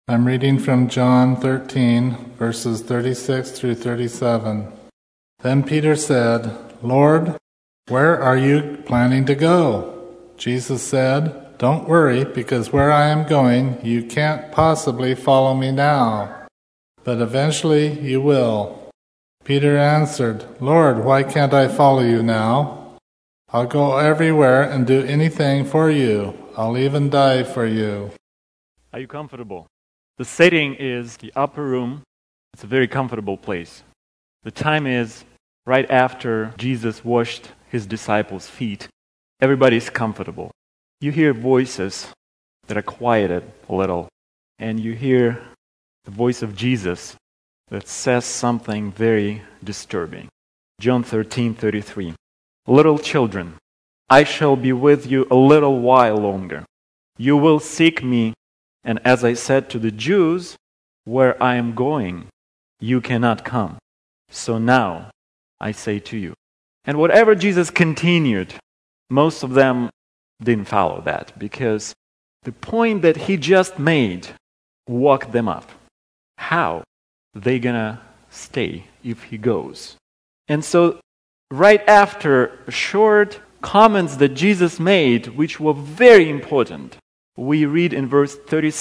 I'm reading from John 13, verses 36 through 37. Then Peter said, "Lord, where are you planning to go?" Jesus said, "Don't worry, because where I am going, you can't possibly follow me now, but eventually you will." Peter answered, "Lord, why can't I follow you now? I'll go everywhere and do anything for you. I'll even die for you." Are you comfortable? The setting is the upper room. It's a very comfortable place. The time is right after Jesus washed his disciples' feet. Everybody's comfortable. You hear voices that are quieted a little, and you hear the voice of Jesus that says something very disturbing. John 13:33. "Little children, I shall be with you a little while longer. You will seek me, and as I said to the Jews, where I am going, you cannot come. So now I say to you." And whatever Jesus continued, most of them didn't follow that, because the point that he just made woke them up. How they gonna stay if he goes? And so right after short comments that Jesus made, which were very important, we read in verse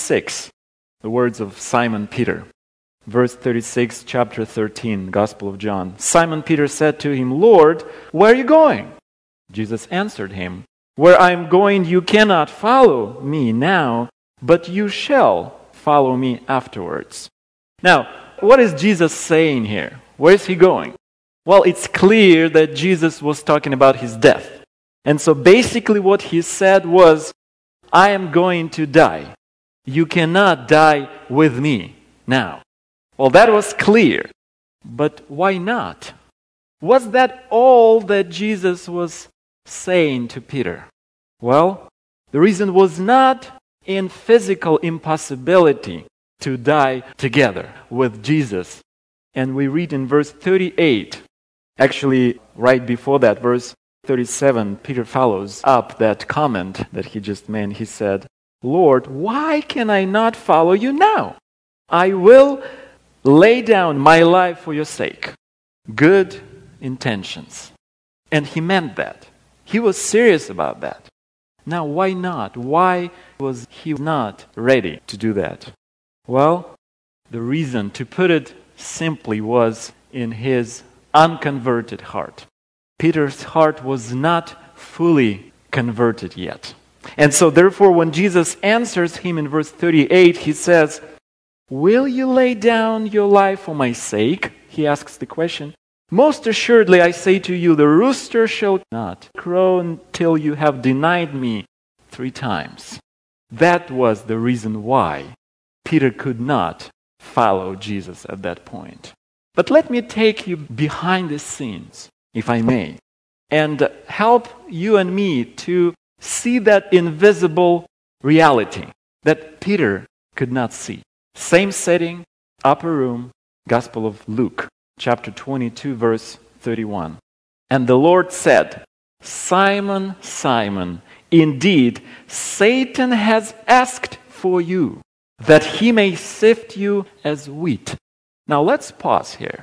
36 the words of Simon Peter. Verse 36, chapter 13, Gospel of John. "Simon Peter said to him, 'Lord, where are you going?' Jesus answered him, 'Where I am going you cannot follow me now, but you shall follow me afterwards.'" Now, what is Jesus saying here? Where is he going? Well, it's clear that Jesus was talking about his death. And so basically what he said was, "I am going to die. You cannot die with me now." Well, that was clear. But why not? Was that all that Jesus was saying to Peter? Well, the reason was not in physical impossibility to die together with Jesus. And we read in verse 38, actually right before that, verse 37, Peter follows up that comment that he just made. He said, "Lord, why can I not follow you now? I will lay down my life for your sake." Good intentions. And he meant that. He was serious about that. Now, why not? Why was he not ready to do that? Well, the reason, to put it simply, was in his unconverted heart. Peter's heart was not fully converted yet. And so therefore, when Jesus answers him in verse 38, he says, "Will you lay down your life for my sake?" He asks the question. "Most assuredly, I say to you, the rooster shall not crow until you have denied me 3 times. That was the reason why Peter could not follow Jesus at that point. But let me take you behind the scenes, if I may, and help you and me to see that invisible reality that Peter could not see. Same setting, upper room, Gospel of Luke, chapter 22, verse 31. "And the Lord said, 'Simon, Simon, indeed Satan has asked for you, that he may sift you as wheat.'" Now let's pause here.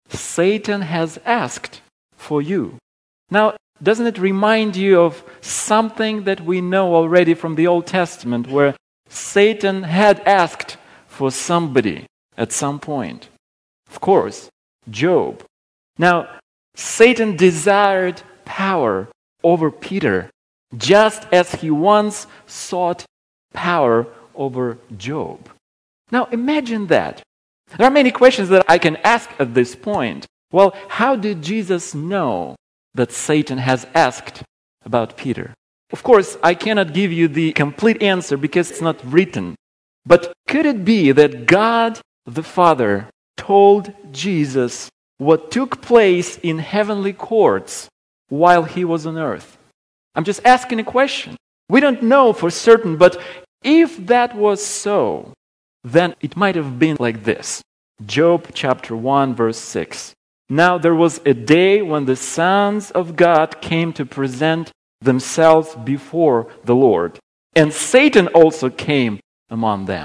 Satan has asked for you. Now, doesn't it remind you of something that we know already from the Old Testament, where Satan had asked for somebody at some point? Of course, Job. Now, Satan desired power over Peter, just as he once sought power over Job. Now, imagine that. There are many questions that I can ask at this point. Well, how did Jesus know that Satan has asked about Peter? Of course, I cannot give you the complete answer because it's not written. But could it be that God the Father told Jesus what took place in heavenly courts while he was on earth? I'm just asking a question. We don't know for certain, but if that was so, then it might have been like this. Job chapter 1, verse 6. "Now there was a day when the sons of God came to present themselves before the Lord, and Satan also came among them."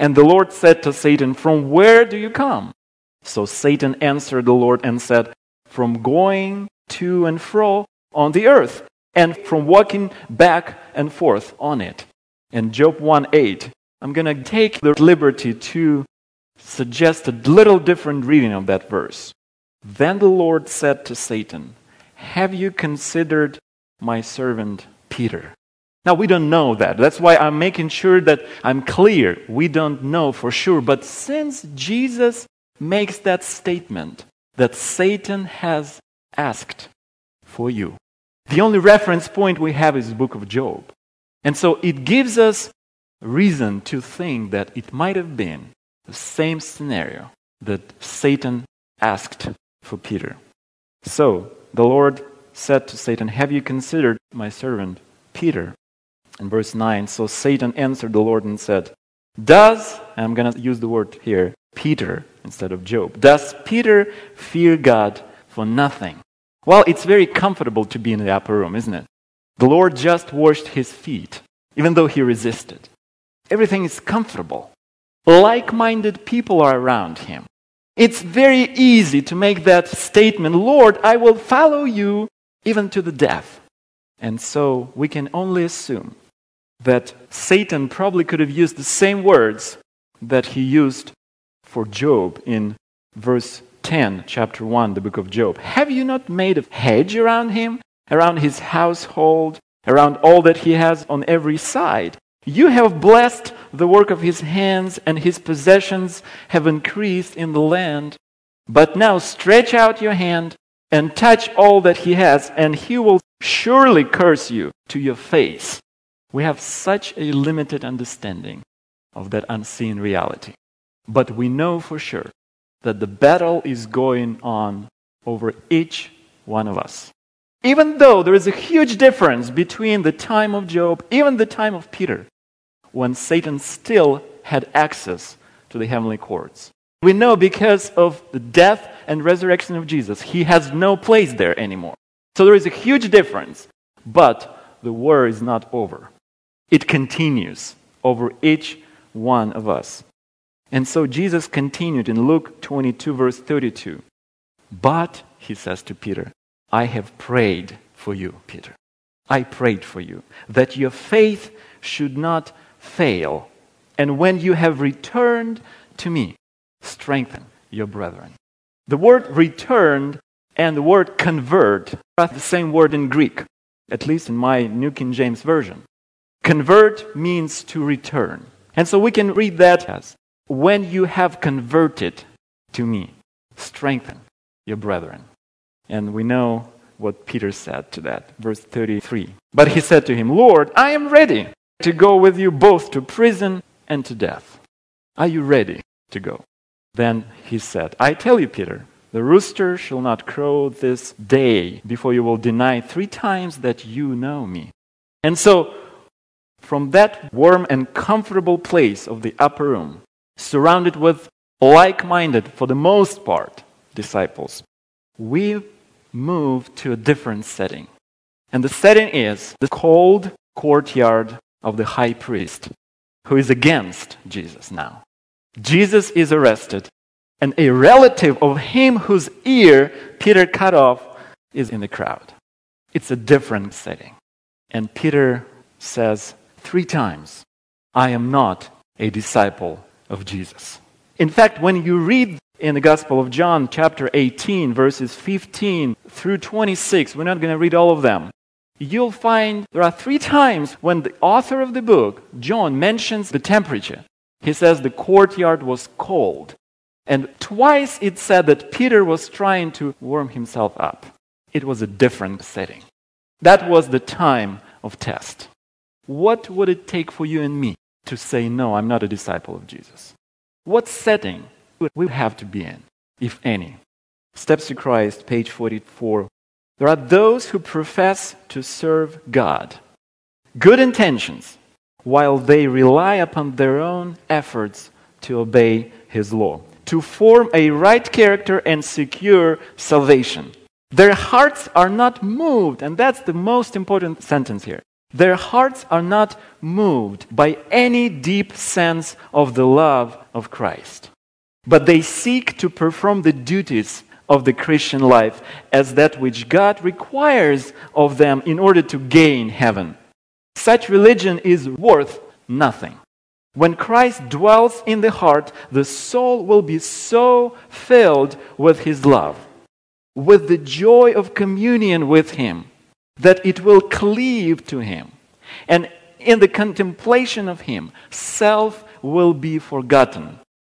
And the Lord said to Satan, "From where do you come?" So Satan answered the Lord and said, "From going to and fro on the earth, and from walking back and forth on it." In Job 1:8, I'm going to take the liberty to suggest a little different reading of that verse. Then the Lord said to Satan, "Have you considered my servant Peter?" Now, we don't know that. That's why I'm making sure that I'm clear. We don't know for sure. But since Jesus makes that statement that Satan has asked for you, the only reference point we have is the book of Job. And so it gives us reason to think that it might have been the same scenario that Satan asked for Peter. So the Lord said to Satan, "Have you considered my servant Peter?" In verse 9, so Satan answered the Lord and said, and I'm going to use the word here, Peter instead of Job. "Does Peter fear God for nothing?" Well, it's very comfortable to be in the upper room, isn't it? The Lord just washed his feet, even though he resisted. Everything is comfortable. Like-minded people are around him. It's very easy to make that statement, "Lord, I will follow you even to the death." And so we can only assume that Satan probably could have used the same words that he used for Job in verse 10, chapter 1, the book of Job. "Have you not made a hedge around him, around his household, around all that he has on every side? You have blessed the work of his hands, and his possessions have increased in the land. But now stretch out your hand and touch all that he has, and he will surely curse you to your face." We have such a limited understanding of that unseen reality. But we know for sure that the battle is going on over each one of us. Even though there is a huge difference between the time of Job, even the time of Peter, when Satan still had access to the heavenly courts. We know because of the death and resurrection of Jesus, he has no place there anymore. So there is a huge difference, but the war is not over. It continues over each one of us. And so Jesus continued in Luke 22, verse 32. "But," he says to Peter, "I have prayed for you, Peter. I prayed for you, that your faith should not fail. And when you have returned to me, strengthen your brethren." The word returned and the word convert are the same word in Greek, at least in my New King James Version. Convert means to return. And so we can read that as, "When you have converted to me, strengthen your brethren." And we know what Peter said to that, verse 33. "But he said to him, 'Lord, I am ready to go with you both to prison and to death.'" Are you ready to go? Then he said, "I tell you, Peter, the rooster shall not crow this day before you will deny 3 times that you know me." And so, from that warm and comfortable place of the upper room, surrounded with like-minded, for the most part, disciples, we move to a different setting. And the setting is the cold courtyard of the high priest, who is against Jesus now. Jesus is arrested, and a relative of him whose ear Peter cut off is in the crowd. It's a different setting. And Peter says 3 times, "I am not a disciple of Jesus." In fact, when you read in the Gospel of John, chapter 18, verses 15 through 26, we're not going to read all of them, you'll find there are 3 times when the author of the book, John, mentions the temperature. He says the courtyard was cold. And twice it said that Peter was trying to warm himself up. It was a different setting. That was the time of test. What would it take for you and me to say, "No, I'm not a disciple of Jesus"? What setting would we have to be in, if any? Steps to Christ, page 44. There are those who profess to serve God. Good intentions, while they rely upon their own efforts to obey His law, to form a right character and secure salvation. Their hearts are not moved, and that's the most important sentence here. Their hearts are not moved by any deep sense of the love of Christ, but they seek to perform the duties of the Christian life as that which God requires of them in order to gain heaven. Such religion is worth nothing. When Christ dwells in the heart, the soul will be so filled with His love, with the joy of communion with Him, that it will cleave to Him. And in the contemplation of Him, self will be forgotten.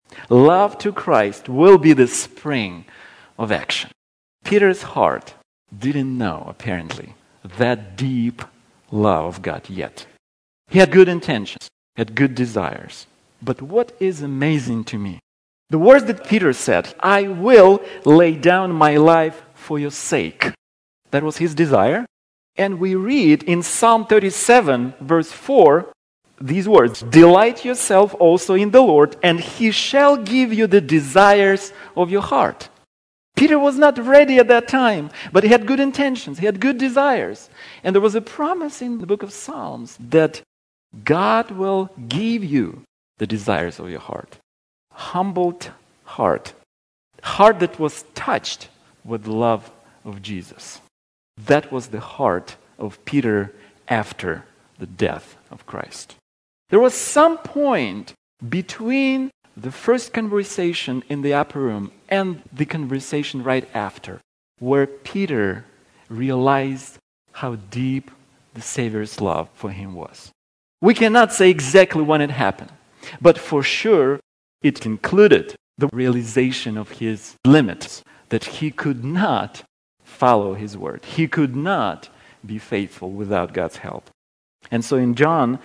Love to Christ will be the spring of action. Peter's heart didn't know, apparently, that deep love of God yet. He had good intentions, had good desires. But what is amazing to me, the words that Peter said, I will lay down my life for your sake. That was his desire. And we read in Psalm 37, verse 4, these words, delight yourself also in the Lord, and He shall give you the desires of your heart. Peter was not ready at that time, but he had good intentions, he had good desires. And there was a promise in the book of Psalms that God will give you the desires of your heart. Humbled heart that was touched with the love of Jesus. That was the heart of Peter after the death of Christ. There was some point between the first conversation in the upper room and the conversation right after, where Peter realized how deep the Savior's love for him was. We cannot say exactly when it happened, but for sure it included the realization of his limits, that he could not follow His word. He could not be faithful without God's help. And so in John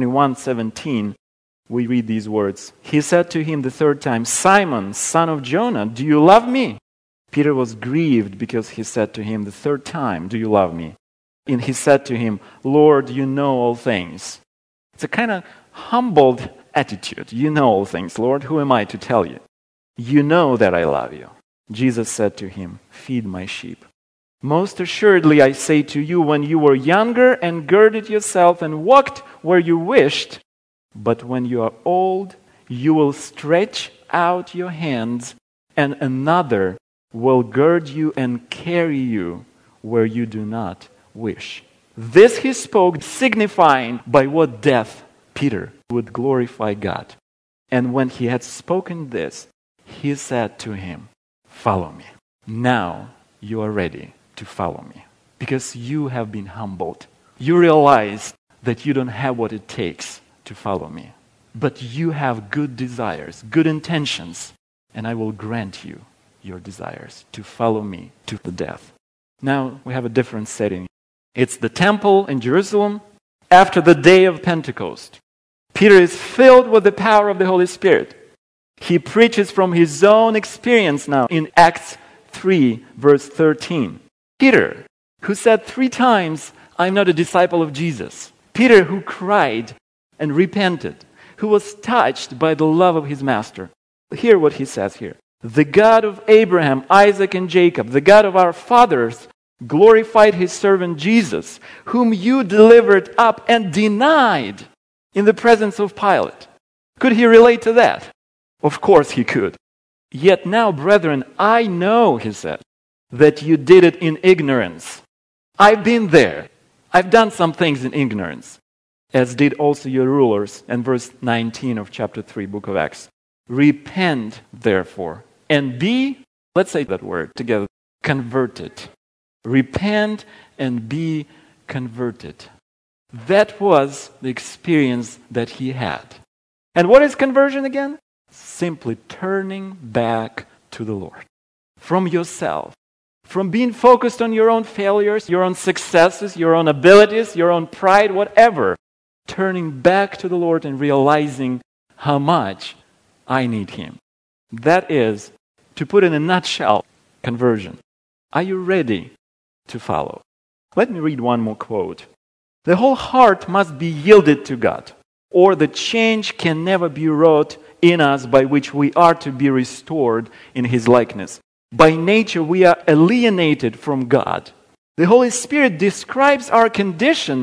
21:17, we read these words. He said to him the third time, Simon, son of Jonah, do you love me? Peter was grieved because he said to him the third time, do you love me? And he said to him, Lord, you know all things. It's a kind of humbled attitude. You know all things, Lord. Who am I to tell you? You know that I love you. Jesus said to him, feed my sheep. Most assuredly, I say to you, when you were younger and girded yourself and walked where you wished, but when you are old, you will stretch out your hands, and another will gird you and carry you where you do not wish. This he spoke, signifying by what death Peter would glorify God. And when he had spoken this, he said to him, follow me. Now you are ready to follow me, because you have been humbled. You realize that you don't have what it takes to follow me, but you have good desires, good intentions, and I will grant you your desires to follow me to the death. Now we have a different setting. It's the temple in Jerusalem after the day of Pentecost. Peter is filled with the power of the Holy Spirit. He preaches from his own experience now in Acts 3, verse 13. Peter, who said 3 times, I'm not a disciple of Jesus. Peter, who cried and repented, who was touched by the love of his master. Hear what he says here. The God of Abraham, Isaac, and Jacob, the God of our fathers, glorified His servant Jesus, whom you delivered up and denied in the presence of Pilate. Could he relate to that? Of course he could. Yet now, brethren, I know, he said, that you did it in ignorance. I've been there. I've done some things in ignorance, as did also your rulers. And verse 19 of chapter 3, book of Acts. Repent, therefore, and be, let's say that word together, converted. Repent and be converted. That was the experience that he had. And what is conversion again? Simply turning back to the Lord. From yourself. From being focused on your own failures, your own successes, your own abilities, your own pride, whatever. Turning back to the Lord and realizing how much I need Him. That is, to put in a nutshell, conversion. Are you ready to follow? Let me read one more quote. The whole heart must be yielded to God, or the change can never be wrought in us by which we are to be restored in His likeness. By nature, we are alienated from God. The Holy Spirit describes our condition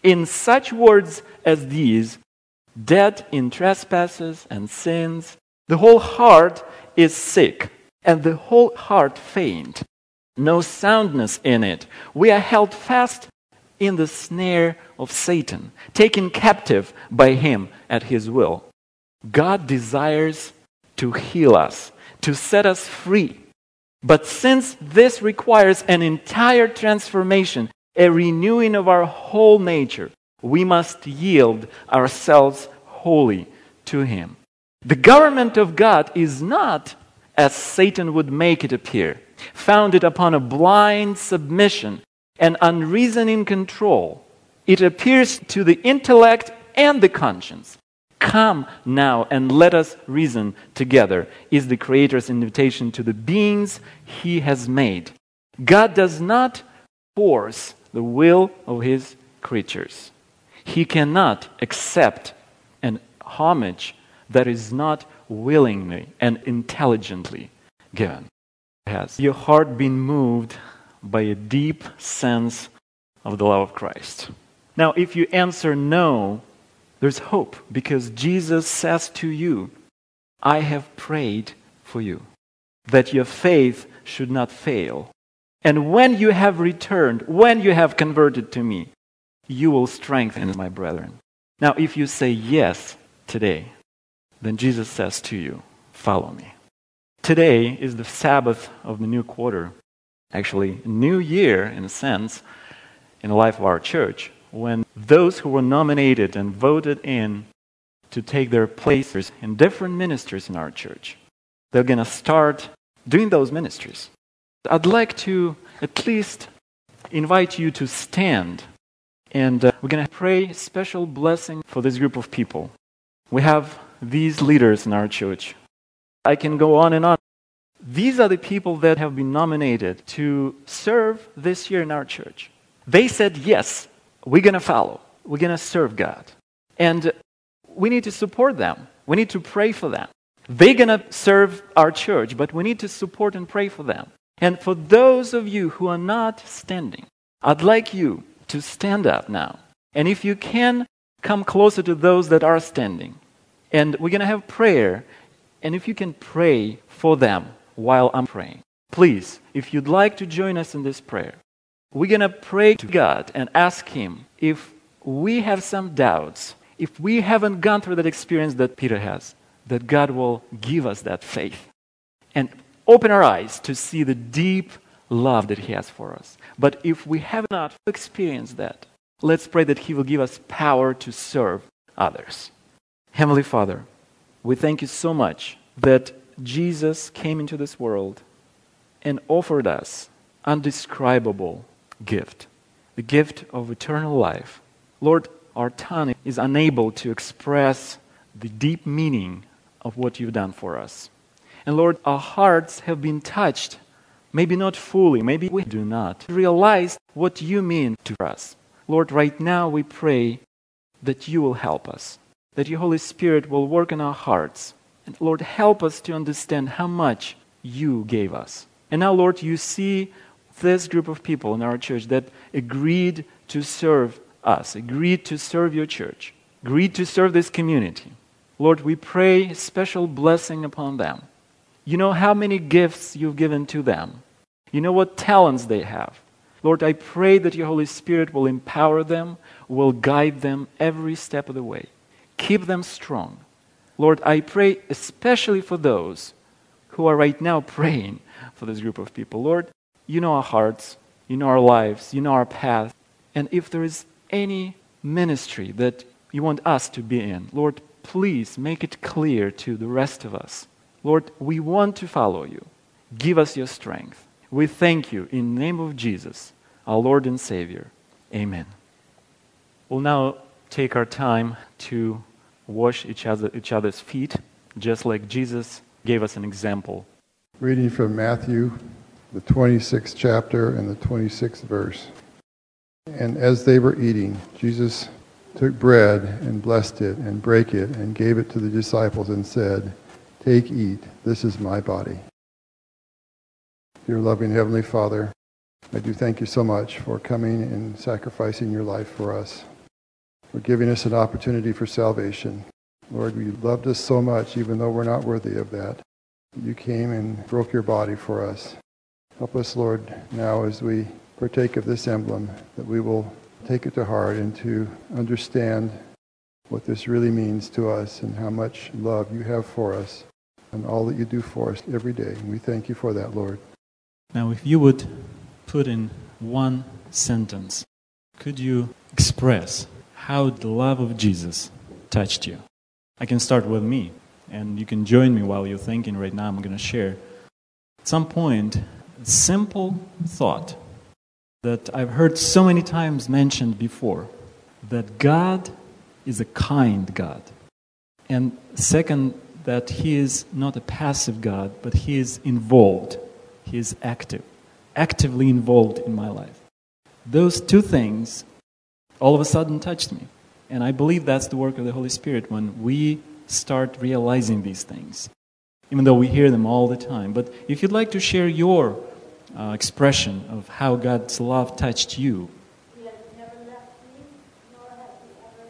In such words as these, dead in trespasses and sins, the whole heart is sick, and the whole heart faint. No soundness in it. We are held fast in the snare of Satan, taken captive by him at his will. God desires to heal us, to set us free. But since this requires an entire transformation, a renewing of our whole nature, we must yield ourselves wholly to him. The government of God is not, as Satan would make it appear, founded upon a blind submission and unreasoning control. It appears to the intellect and the conscience. Come now and let us reason together, is the Creator's invitation to the beings he has made. God does not force the will of his creatures. He cannot accept an homage that is not willingly and intelligently given. Has your heart been moved by a deep sense of the love of Christ? Now, if you answer no, there's hope, because Jesus says to you, I have prayed for you, that your faith should not fail. And when you have returned, when you have converted to me, you will strengthen my brethren. Now, if you say yes today, then Jesus says to you, follow me. Today is the Sabbath of the new quarter, actually, new year in a sense, in the life of our church, when those who were nominated and voted in to take their places in different ministries in our church, they're going to start doing those ministries. I'd like to at least invite you to stand, and we're going to pray a special blessing for this group of people. We have these leaders in our church. I can go on and on. These are the people that have been nominated to serve this year in our church. They said, yes, we're going to follow. We're going to serve God. And we need to support them. We need to pray for them. They're going to serve our church, but we need to support and pray for them. And for those of you who are not standing, I'd like you to stand up now. And if you can, come closer to those that are standing. And we're going to have prayer. And if you can pray for them while I'm praying, please, if you'd like to join us in this prayer, we're going to pray to God and ask him if we have some doubts, if we haven't gone through that experience that Peter has, that God will give us that faith and open our eyes to see the deep love that he has for us. But if we have not experienced that, let's pray that he will give us power to serve others. Heavenly Father, we thank you so much that Jesus came into this world and offered us undescribable gift, the gift of eternal life. Lord, our tongue is unable to express the deep meaning of what you've done for us. And Lord, our hearts have been touched, maybe not fully, maybe we do not realize what you mean to us. Lord, right now we pray that you will help us, that your Holy Spirit will work in our hearts. And Lord, help us to understand how much you gave us. And now, Lord, you see this group of people in our church that agreed to serve us, agreed to serve your church, agreed to serve this community. Lord, we pray a special blessing upon them. You know how many gifts you've given to them. You know what talents they have. Lord, I pray that your Holy Spirit will empower them, will guide them every step of the way. Keep them strong. Lord, I pray especially for those who are right now praying for this group of people. Lord, you know our hearts, you know our lives, you know our path. And if there is any ministry that you want us to be in, Lord, please make it clear to the rest of us. Lord, we want to follow you. Give us your strength. We thank you in the name of Jesus, our Lord and Savior. Amen. We'll now take our time to wash each other's feet, just like Jesus gave us an example. Reading from Matthew, the 26th chapter and the 26th verse. And as they were eating, Jesus took bread and blessed it and brake it and gave it to the disciples and said, "Take, eat, this is my body." Dear loving Heavenly Father, I do thank you so much for coming and sacrificing your life for us. for giving us an opportunity for salvation. Lord, you loved us so much, even though we're not worthy of that. You came and broke your body for us. Help us, Lord, now as we partake of this emblem, that we will take it to heart and to understand what this really means to us and how much love you have for us and all that you do for us every day. And we thank you for that, Lord. Now, if you would put in one sentence, could you express how the love of Jesus touched you? I can start with me, and you can join me while you're thinking right now. I'm going to share at some point a simple thought that I've heard so many times mentioned before, that God is a kind God. And second, that He is not a passive God, but He is involved. He is actively involved in my life. Those two things all of a sudden touched me. And I believe that's the work of the Holy Spirit when we start realizing these things, even though we hear them all the time. But if you'd like to share your expression of how God's love touched you. He has never left me, nor has He ever.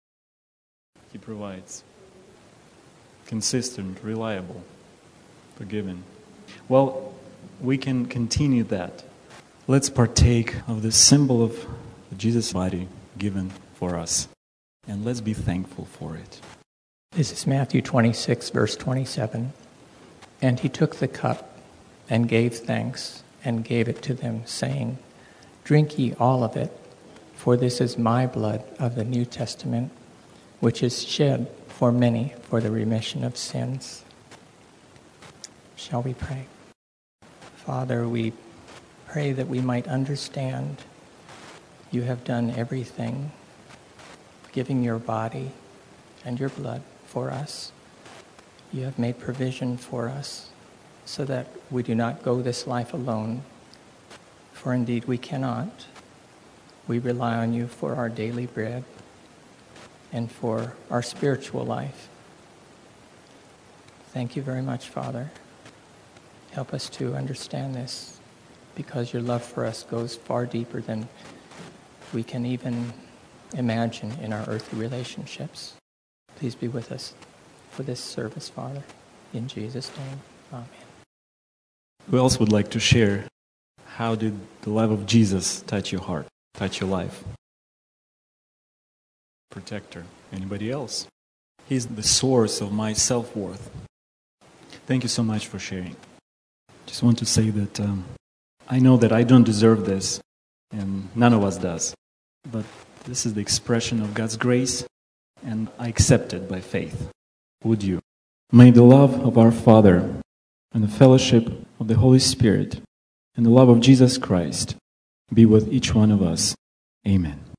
He provides. Consistent, reliable, forgiving. Well, we can continue that. Let's partake of this symbol of Jesus' body given for us. And let's be thankful for it. This is Matthew 26, verse 27. And he took the cup and gave thanks and gave it to them, saying, Drink ye all of it, for this is my blood of the New Testament, which is shed for many for the remission of sins. Shall we pray? Father, we pray that we might understand you have done everything, giving your body and your blood for us. You have made provision for us so that we do not go this life alone, for indeed we cannot. We rely on you for our daily bread and for our spiritual life. Thank you very much, Father. Help us to understand this, because your love for us goes far deeper than we can even imagine in our earthly relationships. Please be with us for this service, Father. In Jesus' name, amen. Who else would like to share how did the love of Jesus touch your heart, touch your life? Protector. Anybody else? He's the source of my self-worth. Thank you so much for sharing. Just want to say that I know that I don't deserve this, and none of us does. But this is the expression of God's grace, and I accept it by faith. Would you? May the love of our Father and the fellowship of the Holy Spirit and the love of Jesus Christ be with each one of us. Amen.